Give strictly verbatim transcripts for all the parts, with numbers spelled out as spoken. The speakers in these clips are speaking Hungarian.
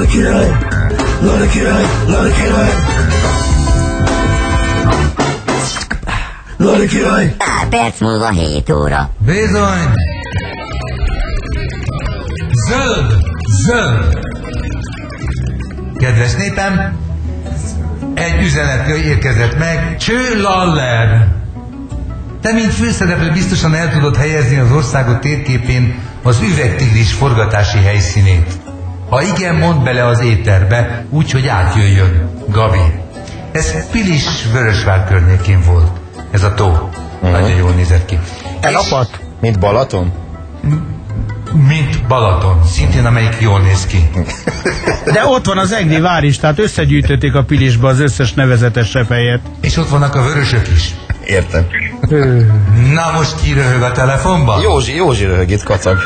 Lada király, Lada király, Lada király. Lada király. Pár perc múlva hét óra. Bizony. Zöld, zöld. Kedves népem, egy üzenet érkezett meg. Cső Laller. Te, mint főszereplő, biztosan el tudod helyezni az országot térképén az Üvegtigris forgatási helyszínét. Ha igen, mondd bele az éterbe, úgy, hogy átjöjjön. Gabi. Ez Pilis-Vörösvár környékén volt. Ez a tó. Uh-huh. Nagyon jól nézett ki. Elapadt? Mint Balaton? Mint Balaton. Szintén amelyik jól néz ki. De ott van az Egri vár is, tehát összegyűjtötték a Pilisbe az összes nevezetes repelyet. És ott vannak a vörösök is. Értem. Na most ki röhög a telefonban? Józsi, Józsi röhög itt, kacag.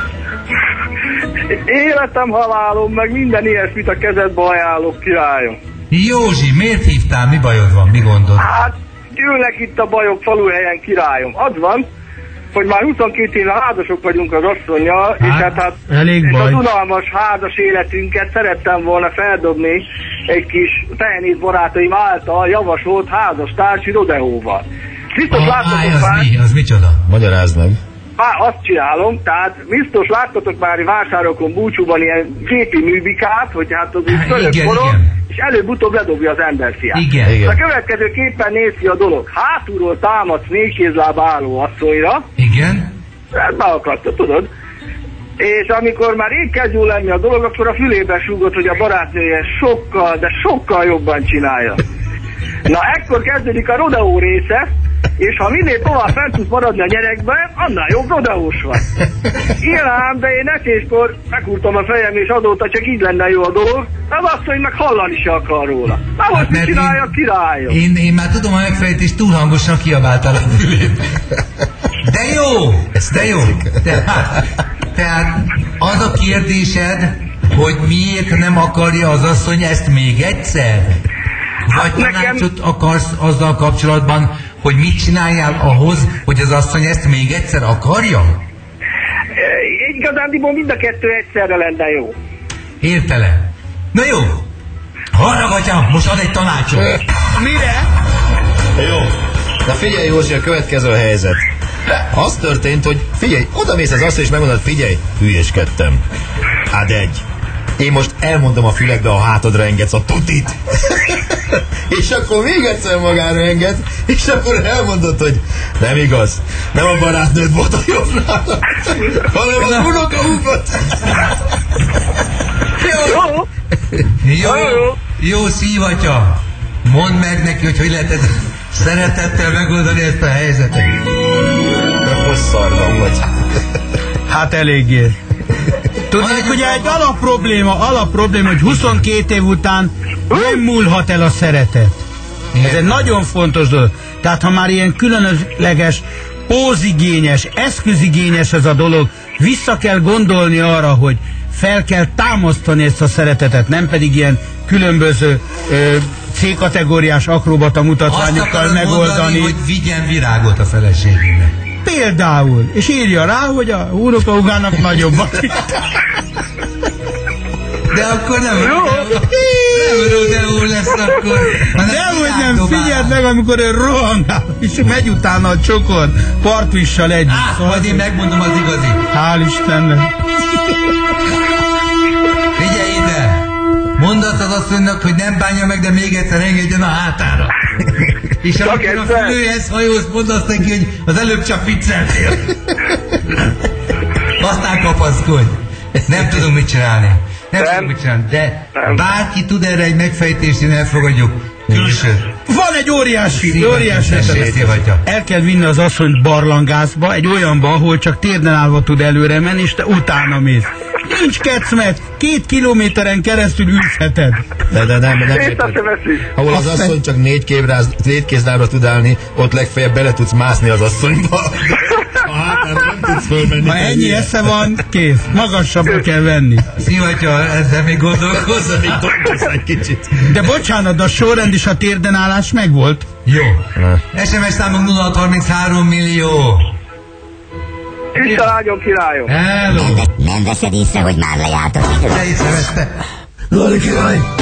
Életem, halálom, meg minden ilyesmit a kezedbe ajánlok, királyom. Józsi, miért hívtál? Mi bajod van? Mi gondod? Hát, ülnek itt a bajok faluhelyen, királyom. Az van, hogy már huszonkét éve házasok vagyunk az asszonnyal, hát, és hát, hát elég baj. A unalmas házas életünket szerettem volna feldobni egy kis tehenét barátaim által javasolt házastársi rodeóval. Biztos ah, láttatok az már... mi? Az micsoda? Magyarázd meg. Már azt csinálom, tehát biztos láttatok már vásárokon, búcsúban ilyen gépi műbikát, hogy hát az úgy fölött forog, és előbb-utóbb ledobja az emberfiát. Igen, igen. A következőképpen néz ki a dolog. Hátulról támadsz négy kézláb álló asszonyra. Igen. Hát be akarta, tudod. És amikor már épp kezd jól lenni a dolog, akkor a fülébe súgott, hogy a barátnője sokkal, de sokkal jobban csinálja. Na, ekkor kezdődik a rodeó része, és ha minél tovább fent tudsz maradni a nyerekben, annál jobb rodeós vagy. Igen ám, de én eséskor megúrtam a fejem, és azóta csak így lenne jó a dolog, de az asszony meg hallani se akar róla. Na most hát, mit csinálja a királyom? Én, én már tudom a megfelelést, túl hangosan kiabáltál a fülét. De jó! De jó! Tehát, tehát az a kérdésed, hogy miért nem akarja az asszony ezt még egyszer? Vagy hát tanácsot nekem... akarsz azzal kapcsolatban, hogy mit csináljál ahhoz, hogy az asszony ezt még egyszer akarja? E, igazándiból mind a kettő egyszerre lenne jó. Értelem. Na jó. Hallgass, atyám, most ad egy tanácsot. Mire? Jó. Na figyelj, Józsi, a következő a helyzet. Az történt, hogy figyelj, oda mész az asszony, és megmondod, figyelj, hülyéskedtem. Hát egy. Én most elmondom a füledbe, a hátadra engedsz a tutit. És akkor még egyszer magára enged, és akkor elmondod, hogy nem igaz, nem a barátnőd volt a jobb nála, hanem az unokahúgod. Jó. Jó, jó, jó szívatya. Mondd meg neki, hogy hogy lehet ez szeretettel megoldani ezt a helyzetet. De hosszarra vagy. Hát eléggé. Tudnék, ugye egy alapprobléma, alapprobléma, hogy huszonkét év után nem múlhat el a szeretet. Ez egy nagyon fontos dolog. Tehát ha már ilyen különleges, pózigényes, eszközigényes ez a dolog, vissza kell gondolni arra, hogy fel kell támasztani ezt a szeretetet, nem pedig ilyen különböző ö, C-kategóriás akrobata mutatványokkal megoldani. Mondani, hogy vigyen virágot a feleségének. Például. És írja rá, hogy a unokahugának nagyobb a De akkor nem nem rodeó lesz akkor. Dehogy nem, figyeld meg, amikor ő rohangál, és megy utána a csokor partvissal együtt. Á, szóval majd én megmondom az igazi. Hál' Istennek. Figyelj ide! Mondd azt az asszonynak, hogy nem bánja meg, de még egyszer engedjen a hátára. És amikor a fülőhez hajóz, mondd azt neki, hogy az előbb csak vicceltél. Aztán kapaszkodj. Nem tudom mit csinálni. Nem, nem tudom mit csinálni. De nem. Bárki tud erre egy megfejtést, én elfogadjuk. Külső. Van egy óriási, Szívat, óriási el kell vinni az asszonyt barlangászba, egy olyanba, ahol csak térden állva tud előre menni, és te utána mész. Nincs kecmet, két kilométeren keresztül ülheted. De, de nem, nem. Ahol az asszony csak négy, képráz, négy kézlábra tud állni, ott legfeljebb bele tudsz mászni az asszonyba. Hát, nem tudsz fölmenni. Ha ennyi esze van, kész. Magasabbra kell venni. Szivatya, ezzel még gondolkozz, még dolgozz egy kicsit. De bocsánat, de a sorrend és a térden állás megvolt. Jó. es em es számunk nulla hat harminchárom millió. Isten áldjon, királyom. Hello. Nem, nem veszed észre, hogy már lejárt az idő? Te észrevette. Lali király!